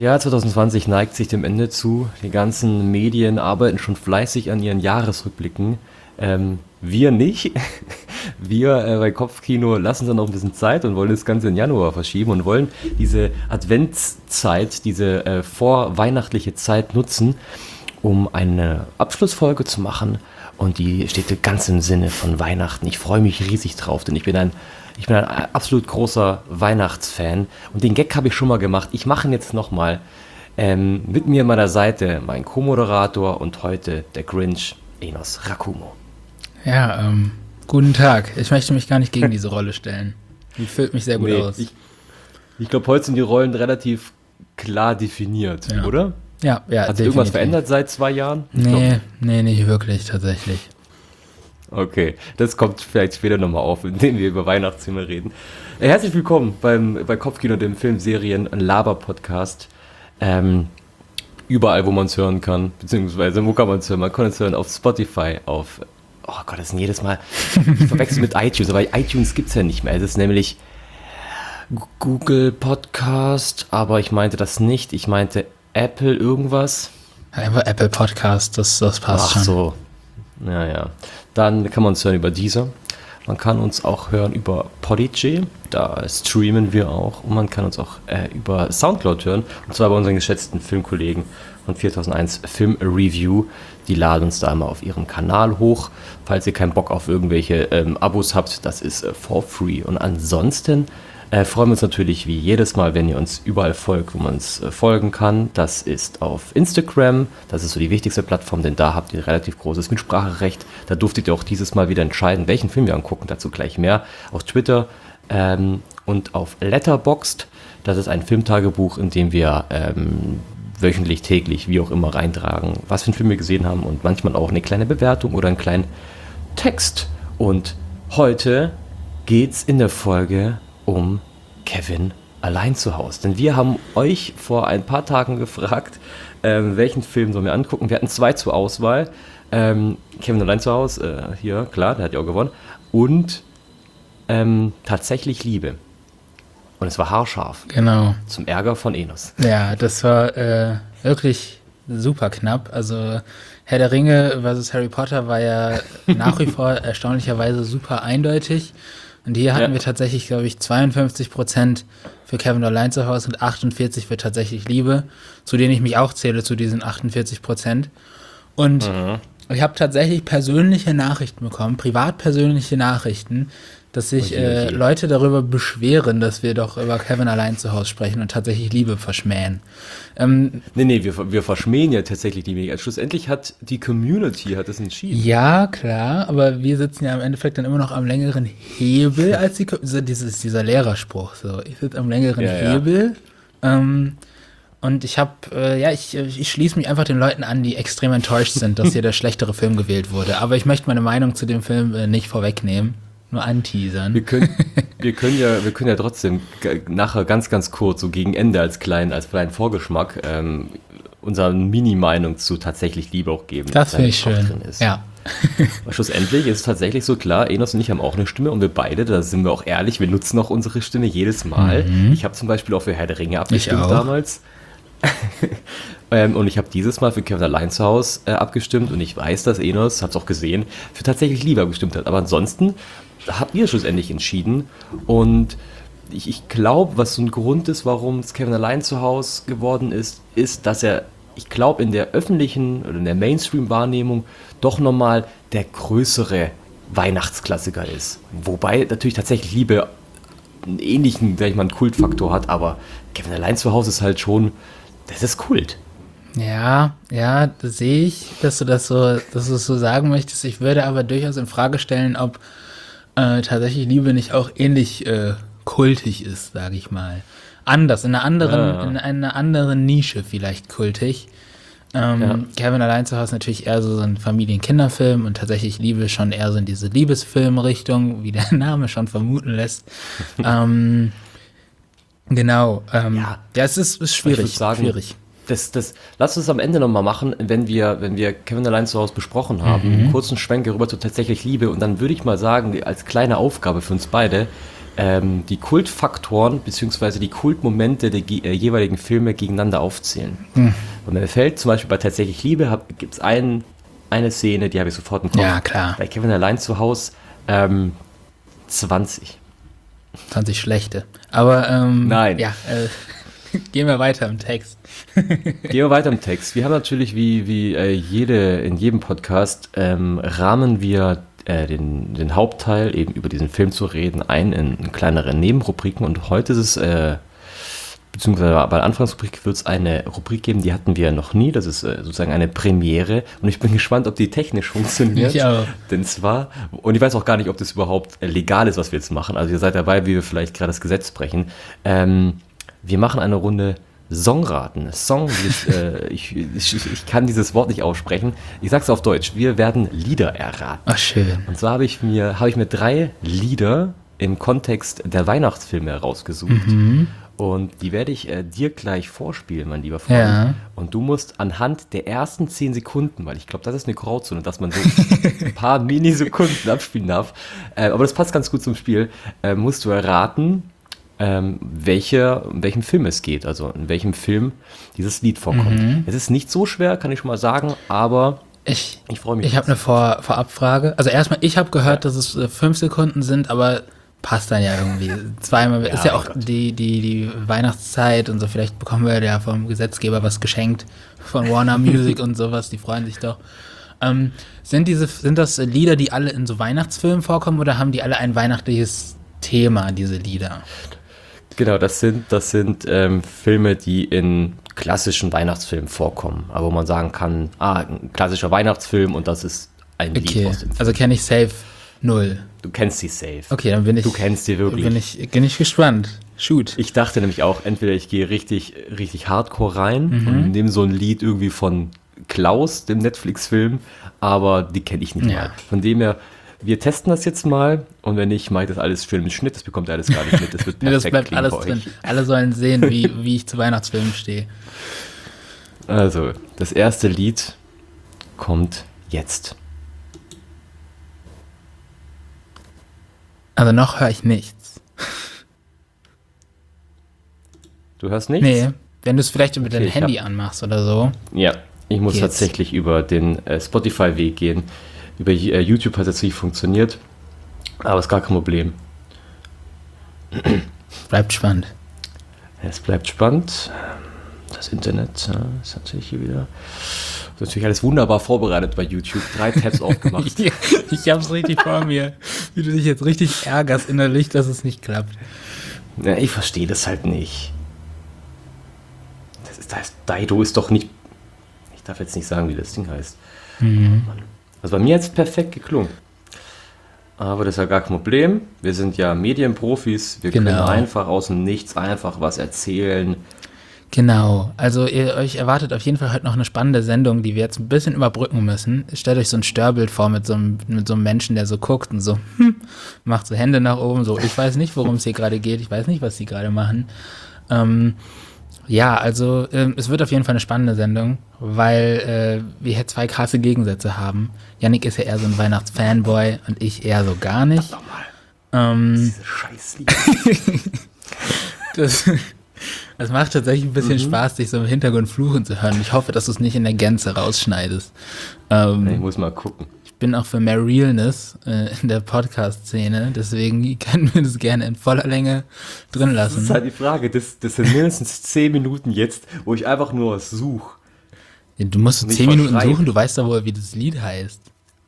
Ja, 2020 neigt sich dem Ende zu. Die ganzen Medien arbeiten schon fleißig an ihren Jahresrückblicken. Wir nicht. Wir bei Kopfkino lassen uns noch ein bisschen Zeit und wollen das Ganze in Januar verschieben und wollen diese Adventszeit, diese vorweihnachtliche Zeit nutzen, um eine Abschlussfolge zu machen. Und die steht ganz im Sinne von Weihnachten. Ich freue mich riesig drauf, denn ich bin ein absolut großer Weihnachtsfan. Und den Gag habe ich schon mal gemacht. Ich mache ihn jetzt nochmal. Mit mir an meiner Seite mein Co-Moderator und heute der Grinch, Enos Rakumo. Ja, guten Tag. Ich möchte mich gar nicht gegen diese Rolle stellen. Die füllt mich sehr gut aus. Ich glaube, heute sind die Rollen relativ klar definiert, Ja. oder? Ja, Hat sich irgendwas verändert seit 2 Jahren? Nee, nicht wirklich, tatsächlich. Okay, das kommt vielleicht später nochmal auf, indem wir über Weihnachtsfilme reden. Herzlich willkommen bei Kopfkino, dem Filmserien- und Laber-Podcast. Überall, wo man es hören kann, beziehungsweise wo kann man es hören? Man kann es hören auf Spotify, oh Gott, das sind jedes Mal, ich verwechsel mit iTunes, aber iTunes gibt es ja nicht mehr. Es ist nämlich Google Podcast, aber ich meinte das nicht, ich meinte Apple irgendwas. Einfach Apple Podcast, das passt schon. Ach so, ja. Dann kann man uns hören über Deezer. Man kann uns auch hören über Podigy, da streamen wir auch. Und man kann uns auch über Soundcloud hören. Und zwar bei unseren geschätzten Filmkollegen von 4001 Film Review. Die laden uns da mal auf ihrem Kanal hoch. Falls ihr keinen Bock auf irgendwelche Abos habt, das ist for free. Und ansonsten freuen wir uns natürlich wie jedes Mal, wenn ihr uns überall folgt, wo man uns folgen kann. Das ist auf Instagram, das ist so die wichtigste Plattform, denn da habt ihr relativ großes Mitspracherecht. Da durftet ihr auch dieses Mal wieder entscheiden, welchen Film wir angucken, dazu gleich mehr. Auf Twitter und auf Letterboxd, das ist ein Filmtagebuch, in dem wir wöchentlich, täglich, wie auch immer reintragen, was für einen Film wir gesehen haben und manchmal auch eine kleine Bewertung oder einen kleinen Text. Und heute geht's in der Folge um Kevin allein zu Hause. Denn wir haben euch vor ein paar Tagen gefragt, welchen Film sollen wir angucken. Wir hatten 2 zur Auswahl. Kevin allein zu Hause, hier, klar, der hat ja auch gewonnen. Und Tatsächlich Liebe. Und es war haarscharf. Genau. Zum Ärger von Enos. Ja, das war wirklich super knapp. Also Herr der Ringe versus Harry Potter war ja nach wie vor erstaunlicherweise super eindeutig. Und hier hatten wir tatsächlich, glaube ich, 52% für Kevin allein zu Hause und 48% für Tatsächlich Liebe, zu denen ich mich auch zähle, zu diesen 48%. Und ich habe tatsächlich persönliche Nachrichten bekommen, privat persönliche Nachrichten, dass sich Leute darüber beschweren, dass wir doch über Kevin allein zu Hause sprechen und Tatsächlich Liebe verschmähen. Nee, wir verschmähen ja tatsächlich die Mega. Schlussendlich hat die Community das entschieden. Ja, klar, aber wir sitzen ja im Endeffekt dann immer noch am längeren Hebel als dieser Lehrerspruch. So, ich sitze am längeren Hebel. Und ich ich schließe mich einfach den Leuten an, die extrem enttäuscht sind, dass hier der schlechtere Film gewählt wurde. Aber ich möchte meine Meinung zu dem Film nicht vorwegnehmen. Nur anteasern. Wir können ja trotzdem nachher ganz, ganz kurz, so gegen Ende als kleinen Vorgeschmack, unsere Mini-Meinung zu Tatsächlich Liebe auch geben. Das finde ich schön. Ja. Aber schlussendlich ist es tatsächlich so klar, Enos und ich haben auch eine Stimme und wir beide, da sind wir auch ehrlich, wir nutzen auch unsere Stimme jedes Mal. Ich habe zum Beispiel auch für Herr der Ringe abgestimmt damals. Und ich habe dieses Mal für Kevin allein zu Hause abgestimmt und ich weiß, dass Enos, hab's auch gesehen, für Tatsächlich Liebe abgestimmt hat. Aber ansonsten habt ihr schlussendlich entschieden und ich glaube, was so ein Grund ist, warum es Kevin allein zu Hause geworden ist, dass er, ich glaube, in der öffentlichen oder in der Mainstream-Wahrnehmung doch nochmal der größere Weihnachtsklassiker ist. Wobei natürlich Tatsächlich Liebe einen ähnlichen, sag ich mal, einen Kultfaktor hat, aber Kevin allein zu Hause ist halt schon, das ist Kult. Ja, das sehe ich, dass du es so sagen möchtest. Ich würde aber durchaus in Frage stellen, ob Tatsächlich Liebe nicht auch ähnlich kultig ist, sage ich mal. Anders, in einer anderen Nische vielleicht kultig. Kevin allein zu Hause natürlich eher so ein Familien-Kinderfilm und Tatsächlich Liebe schon eher so in diese Liebesfilm-Richtung, wie der Name schon vermuten lässt. Genau. Es ist schwierig. Ich würde sagen, schwierig. Lass uns am Ende nochmal machen, wenn wir Kevin allein zu Hause besprochen haben, einen kurzen Schwenk rüber zu Tatsächlich Liebe und dann würde ich mal sagen, als kleine Aufgabe für uns beide, die Kultfaktoren bzw. die Kultmomente der jeweiligen Filme gegeneinander aufzählen. Und mir fällt zum Beispiel bei Tatsächlich Liebe gibt es eine Szene, die habe ich sofort im Kopf. Ja, klar. Bei Kevin allein zu Hause 20. 20 schlechte. Aber Nein. Ja, gehen wir weiter im Text. Gehen wir weiter im Text. Wir haben natürlich wie in jedem Podcast rahmen wir den Hauptteil, eben über diesen Film zu reden, in kleinere Nebenrubriken. Und heute ist es, beziehungsweise bei der Anfangsrubrik wird es eine Rubrik geben, die hatten wir noch nie. Das ist sozusagen eine Premiere. Und ich bin gespannt, ob die technisch funktioniert. Ich auch. Und ich weiß auch gar nicht, ob das überhaupt legal ist, was wir jetzt machen. Also ihr seid dabei, wie wir vielleicht gerade das Gesetz brechen. Wir machen eine Runde Songraten. Ich kann dieses Wort nicht aussprechen. Ich sag's auf Deutsch. Wir werden Lieder erraten. Ach, schön. Und zwar habe ich mir 3 Lieder im Kontext der Weihnachtsfilme rausgesucht. Und die werde ich dir gleich vorspielen, mein lieber Freund. Ja. Und du musst anhand der ersten 10 Sekunden, weil ich glaube, das ist eine Grauzone, dass man so ein paar Minisekunden abspielen darf. Aber das passt ganz gut zum Spiel. Musst du erraten, welchem Film es geht, also in welchem Film dieses Lied vorkommt. Es ist nicht so schwer, kann ich schon mal sagen, aber ich freue mich. Ich habe eine Vorabfrage. Also erstmal, ich habe gehört, dass es 5 Sekunden sind, aber passt dann ja irgendwie. Zweimal, ist ja auch die Weihnachtszeit und so, vielleicht bekommen wir ja vom Gesetzgeber was geschenkt von Warner Music und sowas, die freuen sich doch. Sind das Lieder, die alle in so Weihnachtsfilmen vorkommen oder haben die alle ein weihnachtliches Thema, diese Lieder? Genau, das sind Filme, die in klassischen Weihnachtsfilmen vorkommen, aber wo man sagen kann, ein klassischer Weihnachtsfilm und das ist ein Lied aus dem Film. Also kenne ich safe 0. Du kennst die safe. Okay, dann Du kennst die wirklich. Bin ich gespannt. Shoot. Ich dachte nämlich auch, entweder ich gehe richtig hardcore rein und nehme so ein Lied irgendwie von Klaus, dem Netflix-Film, aber die kenne ich nicht mal. Von dem her, wir testen das jetzt mal und wenn nicht, mache ich das alles schön mit Schnitt, das bekommt ihr alles gar nicht mit, das wird perfekt. Das bleibt alles drin. Alle sollen sehen, wie ich zu Weihnachtsfilmen stehe. Also, das erste Lied kommt jetzt. Also noch höre ich nichts. Du hörst nichts? Nee, wenn du es vielleicht mit deinem Handy anmachst oder so. Ja, ich muss tatsächlich über den Spotify-Weg gehen. Über YouTube hat es jetzt nicht funktioniert, aber ist gar kein Problem. Bleibt spannend. Es bleibt spannend. Das Internet ist natürlich hier wieder. Das ist natürlich alles wunderbar vorbereitet bei YouTube. 3 Tabs aufgemacht. Ich hab's richtig vor mir. Wie du dich jetzt richtig ärgerst innerlich, dass es nicht klappt. Ja, ich verstehe das halt nicht. Dido ist doch nicht. Ich darf jetzt nicht sagen, wie das Ding heißt. Also bei mir hat es perfekt geklungen. Aber das ist ja gar kein Problem. Wir sind ja Medienprofis. Wir können einfach aus dem Nichts einfach was erzählen. Genau. Also euch erwartet auf jeden Fall heute noch eine spannende Sendung, die wir jetzt ein bisschen überbrücken müssen. Stellt euch so ein Störbild vor mit so einem Menschen, der so guckt und so macht so Hände nach oben. So, ich weiß nicht, worum es hier gerade geht. Ich weiß nicht, was sie gerade machen. Ja, also es wird auf jeden Fall eine spannende Sendung, weil wir hier 2 krasse Gegensätze haben. Yannick ist ja eher so ein Weihnachtsfanboy und ich eher so gar nicht. Diese Scheißlied. Das macht tatsächlich ein bisschen Spaß, dich so im Hintergrund fluchen zu hören. Ich hoffe, dass du es nicht in der Gänze rausschneidest. Ich muss mal gucken. Ich bin auch für mehr Realness in der Podcast-Szene, deswegen können wir das gerne in voller Länge drin lassen. Das ist halt die Frage, das sind mindestens 10 Minuten jetzt, wo ich einfach nur was suche. Ja, du musst 10 Minuten suchen, du weißt doch wohl, wie das Lied heißt.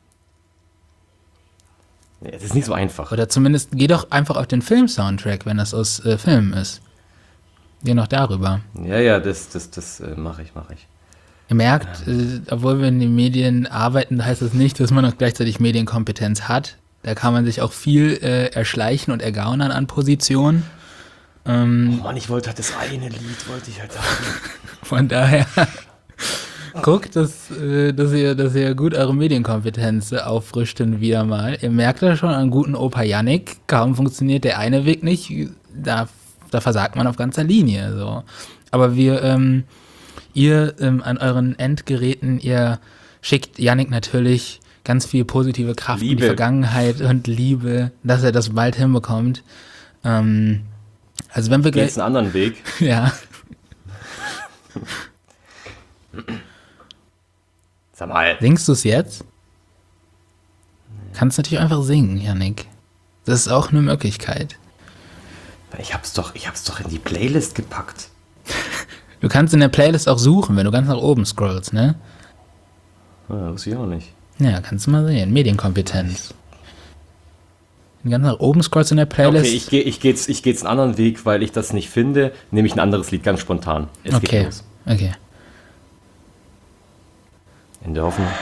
Ja, das ist nicht so einfach. Oder zumindest geh doch einfach auf den Film-Soundtrack, wenn das aus Filmen ist. Geh noch darüber. Ja, das mache ich. Ihr merkt, obwohl wir in den Medien arbeiten, heißt das nicht, dass man auch gleichzeitig Medienkompetenz hat. Da kann man sich auch viel erschleichen und ergaunern an Positionen. Oh Mann, ich wollte halt das eine Lied, haben. Von daher guckt, dass ihr gut eure Medienkompetenz auffrischt und wieder mal. Ihr merkt ja schon an guten Opa Yannick, kaum funktioniert der eine Weg nicht, da versagt man auf ganzer Linie. So. Aber ihr an euren Endgeräten, ihr schickt Yannick natürlich ganz viel positive Kraft in die Vergangenheit und Liebe, dass er das bald hinbekommt. Also wenn wir gleich... Geht's einen anderen Weg? Ja. Sag mal. Singst du es jetzt? Kannst natürlich einfach singen, Yannick. Das ist auch eine Möglichkeit. Ich hab's doch in die Playlist gepackt. Du kannst in der Playlist auch suchen, wenn du ganz nach oben scrollst, ne? Ja, wusste ich auch nicht. Ja, kannst du mal sehen. Medienkompetenz. Wenn du ganz nach oben scrollst in der Playlist. Okay, ich gehe einen anderen Weg, weil ich das nicht finde. Nehme ich ein anderes Lied ganz spontan. Es geht los. Okay. In der Hoffnung.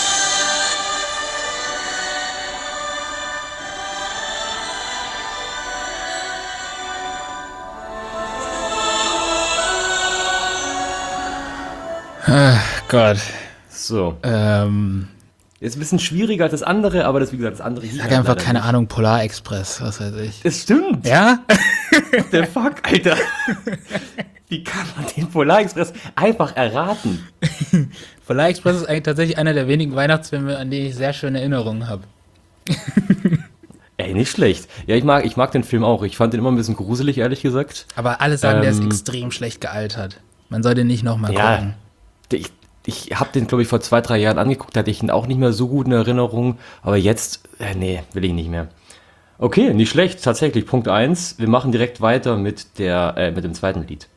Gott. So. Ist ein bisschen schwieriger als das andere, aber das, wie gesagt, das andere Ich sag einfach, keine Ahnung, Polarexpress, was weiß ich. Es stimmt. Ja? What the fuck, Alter? Wie kann man den Polarexpress einfach erraten? Polarexpress ist eigentlich tatsächlich einer der wenigen Weihnachtsfilme, an die ich sehr schöne Erinnerungen habe. Ey, nicht schlecht. Ja, ich mag den Film auch. Ich fand den immer ein bisschen gruselig, ehrlich gesagt. Aber alle sagen, der ist extrem schlecht gealtert. Man soll den nicht nochmal gucken. Ich habe den, glaube ich, vor 2-3 Jahren angeguckt, da hatte ich ihn auch nicht mehr so gut in Erinnerung, aber jetzt, nee, will ich nicht mehr. Okay, nicht schlecht, tatsächlich, Punkt 1. Wir machen direkt weiter mit dem zweiten Lied.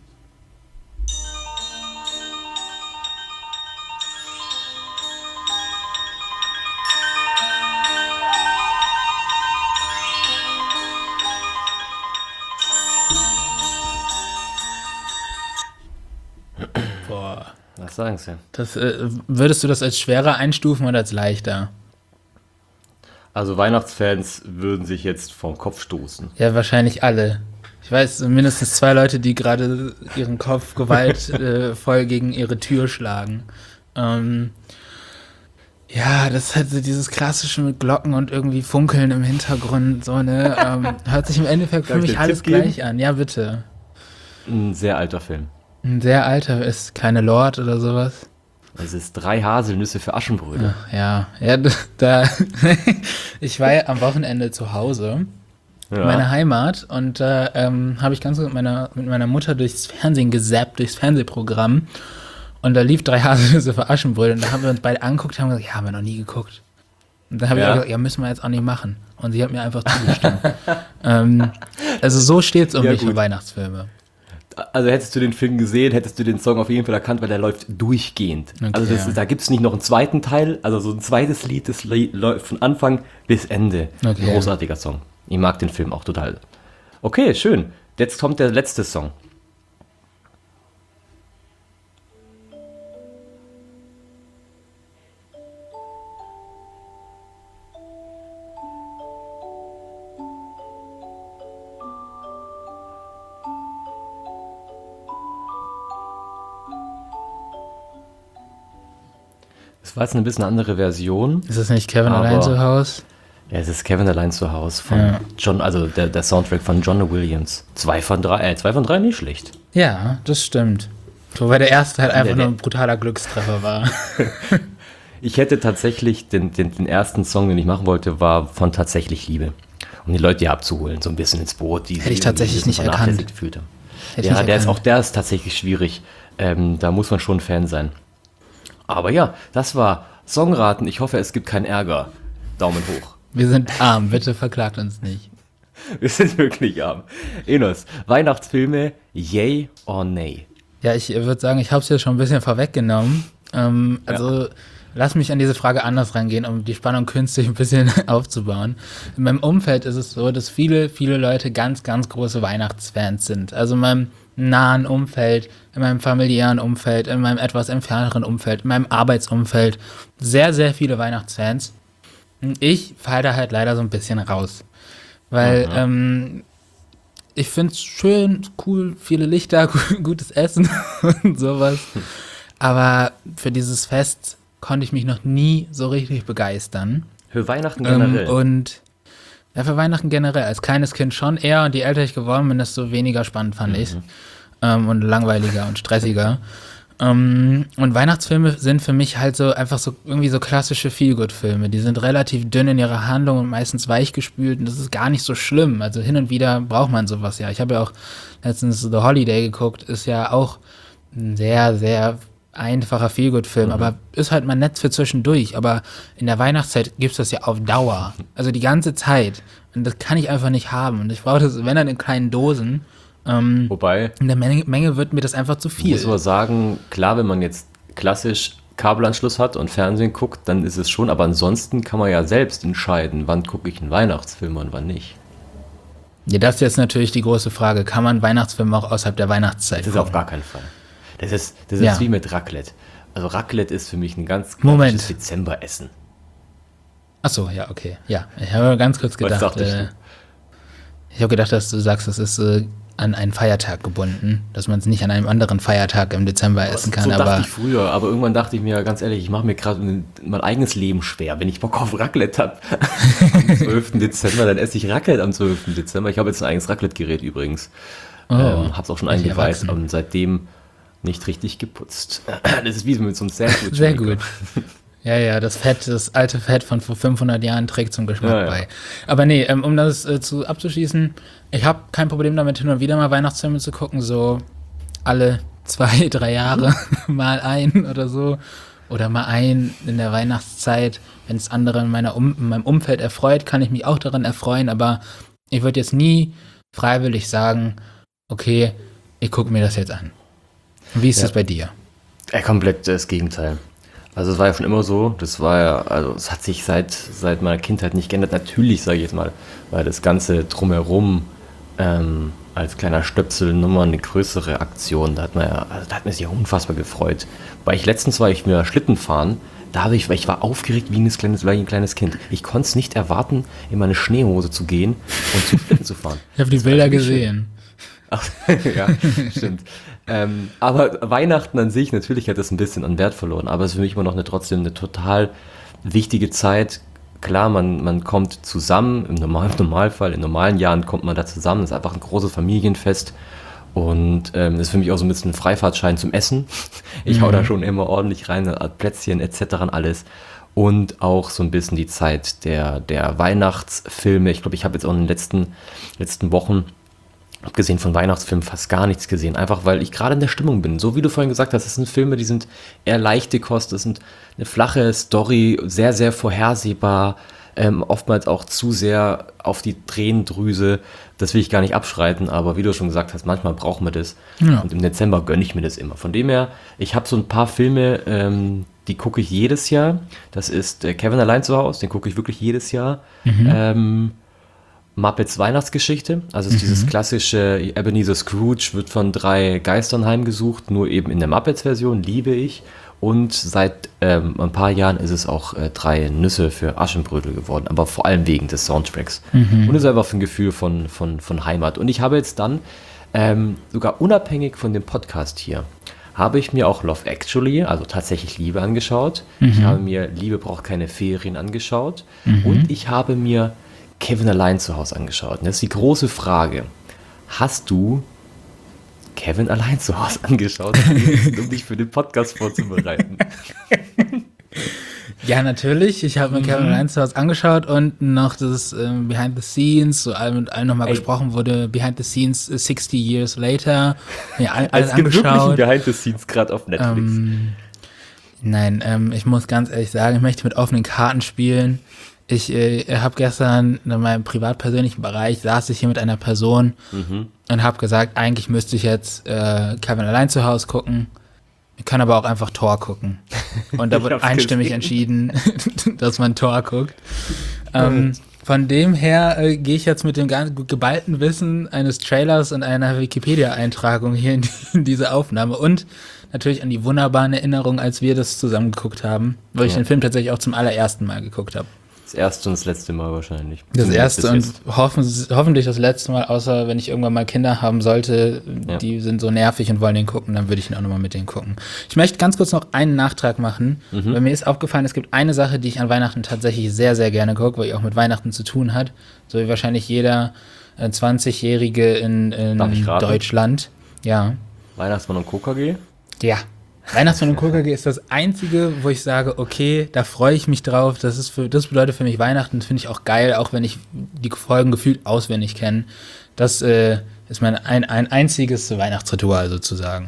Boah. Was sagen Sie? Würdest du das als schwerer einstufen oder als leichter? Also Weihnachtsfans würden sich jetzt vom Kopf stoßen. Ja, wahrscheinlich alle. Ich weiß mindestens 2 Leute, die gerade ihren Kopf gewaltvoll gegen ihre Tür schlagen. Ja, das ist halt so dieses klassische mit Glocken und irgendwie Funkeln im Hintergrund. So, ne? Hört sich im Endeffekt für mich alles gleich an. Ja, bitte. Ein sehr alter Film. Ein sehr alter ist keine Lord oder sowas. Es ist 3 Haselnüsse für Aschenbrödel. Ja, ich war ja am Wochenende zu Hause, in meiner Heimat, und da habe ich ganz mit meiner Mutter durchs Fernsehen gesappt, durchs Fernsehprogramm, und da lief 3 Haselnüsse für Aschenbrödel, und da haben wir uns beide angeguckt und haben gesagt, ja, haben wir noch nie geguckt. Und dann habe ich auch gesagt, ja, müssen wir jetzt auch nicht machen. Und sie hat mir einfach zugestimmt. Also so steht es um mich für Weihnachtsfilme. Also hättest du den Film gesehen, hättest du den Song auf jeden Fall erkannt, weil der läuft durchgehend. Okay, also da gibt es nicht noch einen zweiten Teil, also so ein zweites Lied, das läuft von Anfang bis Ende. Okay. Großartiger Song. Ich mag den Film auch total. Okay, schön. Jetzt kommt der letzte Song. Das war jetzt eine bisschen andere Version. Ist das nicht Kevin allein zu Hause? Ja, es ist Kevin allein zu Hause von John, also der Soundtrack von John Williams. 2 von 3 nicht schlecht. Ja, das stimmt. Wobei der erste halt einfach nur ein brutaler Glückstreffer war. Ich hätte tatsächlich, den ersten Song, den ich machen wollte, war von Tatsächlich Liebe. Um die Leute hier abzuholen, so ein bisschen ins Boot. Die hätte ich tatsächlich nicht erkannt. Gefühlt haben. Ja, der ist tatsächlich schwierig. Da muss man schon Fan sein. Aber ja, das war Songraten. Ich hoffe, es gibt keinen Ärger. Daumen hoch. Wir sind arm, bitte verklagt uns nicht. Wir sind wirklich arm. Enos, Weihnachtsfilme, yay or nay? Ja, ich würde sagen, ich habe es jetzt schon ein bisschen vorweggenommen. Lass mich an diese Frage anders rangehen, um die Spannung künstlich ein bisschen aufzubauen. In meinem Umfeld ist es so, dass viele, viele Leute ganz, ganz große Weihnachtsfans sind. Also in meinem nahen Umfeld, in meinem familiären Umfeld, in meinem etwas entfernteren Umfeld, in meinem Arbeitsumfeld. Sehr, sehr viele Weihnachtsfans. Ich falle da halt leider so ein bisschen raus. Weil ich finde es schön, cool, viele Lichter, gutes Essen und sowas. Aber für dieses Fest konnte ich mich noch nie so richtig begeistern. Für Weihnachten generell? Für Weihnachten generell. Als kleines Kind schon eher, und je älter ich geworden bin, desto weniger spannend fand ich. Und langweiliger und stressiger. Und Weihnachtsfilme sind für mich halt so einfach so irgendwie so klassische Feelgood-Filme. Die sind relativ dünn in ihrer Handlung und meistens weichgespült und das ist gar nicht so schlimm. Also hin und wieder braucht man sowas ja. Ich habe ja auch letztens The Holiday geguckt, ist ja auch ein sehr, sehr einfacher Feelgood-Film, aber ist halt mal nett für zwischendurch. Aber in der Weihnachtszeit gibt's das ja auf Dauer. Also die ganze Zeit. Und das kann ich einfach nicht haben. Und ich brauche das, wenn dann in kleinen Dosen. Wobei, In der Menge wird mir das einfach zu viel. muss man sagen, klar, wenn man jetzt klassisch Kabelanschluss hat und Fernsehen guckt, dann ist es schon, aber ansonsten kann man ja selbst entscheiden, wann gucke ich einen Weihnachtsfilm und wann nicht. Ja, das ist jetzt natürlich die große Frage. Kann man Weihnachtsfilme auch außerhalb der Weihnachtszeit Das ist gucken? auf gar keinen Fall. Das ist Ja. wie mit Raclette. Also Raclette ist für mich ein ganz Moment. klassisches Dezemberessen. Ach so, ja, okay. Ja, ich habe ganz kurz Was gedacht, dachtest du? ich habe gedacht, dass du sagst, das ist an einen Feiertag gebunden, dass man es nicht an einem anderen Feiertag im Dezember essen kann, So dachte aber ich früher, aber irgendwann dachte ich mir, ganz ehrlich, ich mache mir gerade mein eigenes Leben schwer. Wenn ich Bock auf Raclette habe am 12. Dezember, dann esse ich Raclette am 12. Dezember. Ich habe jetzt ein eigenes Raclette-Gerät übrigens. Habe es auch schon Bin ich eingeweiht erwachsen. und seitdem nicht richtig geputzt. Das ist wie mit so einem Sandwich. sehr gut. Ja, das Fett, das alte Fett von vor 500 Jahren trägt zum Geschmack Ja. bei. Aber nee, um das abzuschließen, ich habe kein Problem damit, hin und wieder mal Weihnachtsfilme zu gucken, so alle 2, 3 Jahre mal ein oder so. Oder mal ein in der Weihnachtszeit. Wenn es andere in meinem Umfeld erfreut, kann ich mich auch daran erfreuen, aber ich würde jetzt nie freiwillig sagen, okay, ich gucke mir das jetzt an. Wie ist das bei dir? Komplett das Gegenteil. Also es war ja schon immer so, das war ja, also es hat sich seit meiner Kindheit nicht geändert. Natürlich, sage ich jetzt mal, weil das Ganze drumherum als kleiner Stöpsel nochmal eine größere Aktion, da hat man sich ja unfassbar gefreut. Weil letztens war ich mir Schlitten fahren, weil ich war aufgeregt wie ein kleines Kind. Ich konnte es nicht erwarten, in meine Schneehose zu gehen und zu Schlitten zu fahren. Ich habe die Bilder gesehen. Ach, ja, stimmt. Aber Weihnachten an sich, natürlich hat das ein bisschen an Wert verloren, aber es ist für mich immer noch trotzdem eine total wichtige Zeit. Klar, man kommt zusammen, im Normalfall, in normalen Jahren kommt man da zusammen, das ist einfach ein großes Familienfest und das ist für mich auch so ein bisschen ein Freifahrtschein zum Essen. Ich hau da schon immer ordentlich rein, Plätzchen etc. und alles. Und auch so ein bisschen die Zeit der Weihnachtsfilme. Ich glaube, ich habe jetzt auch in den letzten Wochen abgesehen von Weihnachtsfilmen fast gar nichts gesehen, einfach weil ich gerade in der Stimmung bin. So wie du vorhin gesagt hast, das sind Filme, die sind eher leichte Kost, das sind eine flache Story, sehr, sehr vorhersehbar, oftmals auch zu sehr auf die Tränendrüse. Das will ich gar nicht abschreiten, aber wie du schon gesagt hast, manchmal brauchen wir das. Ja. Und im Dezember gönne ich mir das immer. Von dem her, ich habe so ein paar Filme, die gucke ich jedes Jahr. Das ist Kevin allein zu Hause, den gucke ich wirklich jedes Jahr. Muppets Weihnachtsgeschichte, also es ist dieses klassische Ebenezer Scrooge wird von 3 Geistern heimgesucht, nur eben in der Muppets-Version, liebe ich. Und seit ein paar Jahren ist es auch 3 Nüsse für Aschenbrödel geworden, aber vor allem wegen des Soundtracks. Und es ist einfach ein Gefühl von Heimat. Und ich habe jetzt dann, sogar unabhängig von dem Podcast hier, habe ich mir auch Love Actually, also tatsächlich Liebe angeschaut. Ich habe mir Liebe braucht keine Ferien angeschaut. Und ich habe mir Kevin allein zu Hause angeschaut. Und das ist die große Frage. Hast du Kevin allein zu Hause angeschaut, um dich für den Podcast vorzubereiten? Ja, natürlich. Ich habe mir Kevin allein zu Hause angeschaut und noch das Behind the Scenes, so mit allem nochmal gesprochen wurde, Behind the Scenes 60 Years Later. Ja, alles Es gibt wirklich ein angeschaut. Behind the Scenes gerade auf Netflix. Nein, ich muss ganz ehrlich sagen, ich möchte mit offenen Karten spielen. Ich habe gestern in meinem privat-persönlichen Bereich, saß ich hier mit einer Person und habe gesagt, eigentlich müsste ich jetzt Kevin allein zu Hause gucken. Wir können aber auch einfach Thor gucken. Und da Ich wird hab's einstimmig gesehen. entschieden, dass man Thor guckt. Von dem her gehe ich jetzt mit dem geballten Wissen eines Trailers und einer Wikipedia-Eintragung hier in diese Aufnahme und natürlich an die wunderbaren Erinnerungen, als wir das zusammen geguckt haben, weil ich den Film tatsächlich auch zum allerersten Mal geguckt habe. Das erste und das letzte Mal wahrscheinlich. Das Zumindest erste bis und jetzt. hoffentlich das letzte Mal, außer wenn ich irgendwann mal Kinder haben sollte, Ja. die sind so nervig und wollen den gucken, dann würde ich ihn auch nochmal mit denen gucken. Ich möchte ganz kurz noch einen Nachtrag machen, weil mir ist aufgefallen, es gibt eine Sache, die ich an Weihnachten tatsächlich sehr, sehr gerne gucke, weil die auch mit Weihnachten zu tun hat, so wie wahrscheinlich jeder 20-Jährige in Darf ich raten? Deutschland. Ja. Weihnachtsmann und KKG? Ja. Weihnachtsmann und KKG ist das Einzige, wo ich sage, okay, da freue ich mich drauf. Das bedeutet für mich Weihnachten. Das finde ich auch geil, auch wenn ich die Folgen gefühlt auswendig kenne. Das ist ein einziges Weihnachtsritual sozusagen.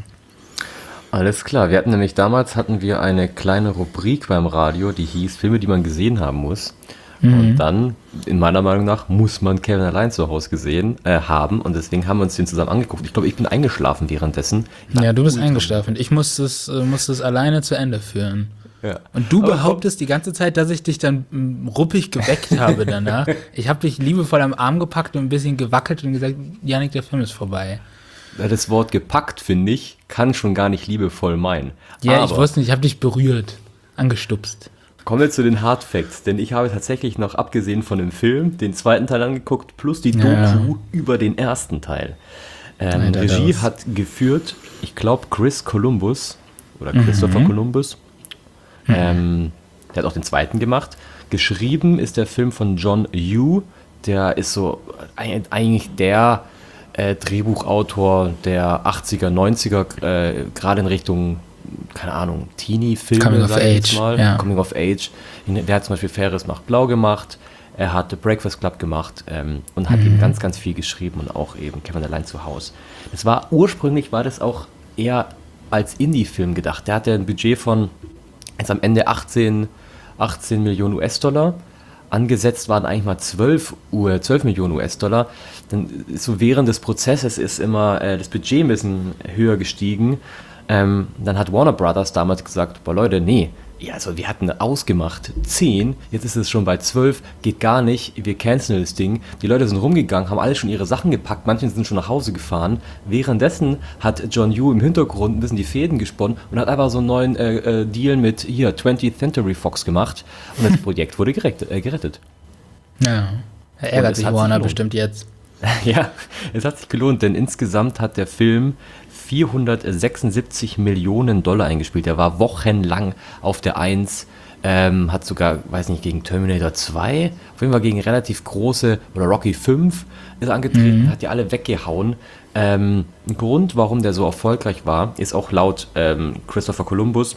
Alles klar. Hatten wir eine kleine Rubrik beim Radio, die hieß Filme, die man gesehen haben muss. Und dann, in meiner Meinung nach, muss man Kevin allein zu Hause gesehen haben. Und deswegen haben wir uns den zusammen angeguckt. Ich glaube, ich bin eingeschlafen währenddessen. Ja, du bist eingeschlafen. Ich musste es alleine zu Ende führen. Ja. Und du behauptest die ganze Zeit, dass ich dich dann ruppig geweckt habe danach. Ich habe dich liebevoll am Arm gepackt und ein bisschen gewackelt und gesagt, Jannik, der Film ist vorbei. Das Wort gepackt, finde ich, kann schon gar nicht liebevoll meinen. Ja, Aber ich wusste nicht, ich habe dich berührt, angestupst. kommen wir zu den Hard Facts, denn ich habe tatsächlich noch, abgesehen von dem Film, den zweiten Teil angeguckt, plus die Doku über den ersten Teil. Regie hat geführt, ich glaube, Chris Columbus oder Christopher Columbus. Der hat auch den zweiten gemacht. Geschrieben ist der Film von John Yu, der ist so eigentlich der Drehbuchautor der 80er, 90er, gerade in Richtung, keine Ahnung, Teenie-Filme, Coming of Age, ja. Coming of Age. Der hat zum Beispiel Ferris macht blau gemacht, er hat The Breakfast Club gemacht und hat eben ganz, ganz viel geschrieben und auch eben Kevin allein zu Hause. Ursprünglich war das auch eher als Indie-Film gedacht. Der hatte ein Budget von jetzt am Ende 18 Millionen US-Dollar. Angesetzt waren eigentlich mal 12 Millionen US-Dollar. Dann so während des Prozesses ist immer das Budget ein bisschen höher gestiegen. Dann hat Warner Brothers damals gesagt, boah Leute, nee, ja, also wir hatten ausgemacht 10, jetzt ist es schon bei 12, geht gar nicht, wir canceln das Ding. Die Leute sind rumgegangen, haben alle schon ihre Sachen gepackt, manche sind schon nach Hause gefahren. Währenddessen hat John Yu im Hintergrund ein bisschen die Fäden gesponnen und hat einfach so einen neuen Deal mit 20th Century Fox gemacht und das Projekt wurde gerettet. Ja, er ärgert sich Warner bestimmt jetzt. Ja, es hat sich gelohnt, denn insgesamt hat der Film 476 Millionen Dollar eingespielt. Der war wochenlang auf der 1, hat sogar, weiß nicht, gegen Terminator 2, auf jeden Fall gegen relativ große, oder Rocky 5 ist angetreten, hat die alle weggehauen. Ein Grund, warum der so erfolgreich war, ist auch laut Christopher Columbus,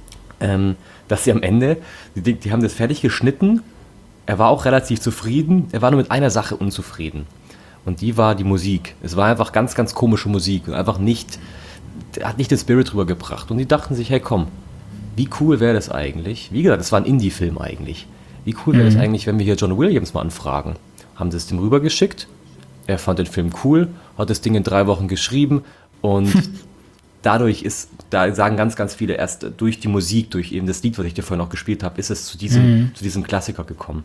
dass sie am Ende, die haben das fertig geschnitten, er war auch relativ zufrieden, er war nur mit einer Sache unzufrieden. Und die war die Musik. Es war einfach ganz, ganz komische Musik. Einfach nicht, hat nicht den Spirit rübergebracht. Und die dachten sich, hey komm, wie cool wäre das eigentlich? Wie gesagt, das war ein Indie-Film eigentlich. Wie cool wäre das eigentlich, wenn wir hier John Williams mal anfragen? Haben sie es dem rübergeschickt. Er fand den Film cool, hat das Ding in 3 Wochen geschrieben. Und dadurch da sagen ganz, ganz viele, erst durch die Musik, durch eben das Lied, was ich dir vorhin noch gespielt habe, ist es zu diesem Klassiker gekommen.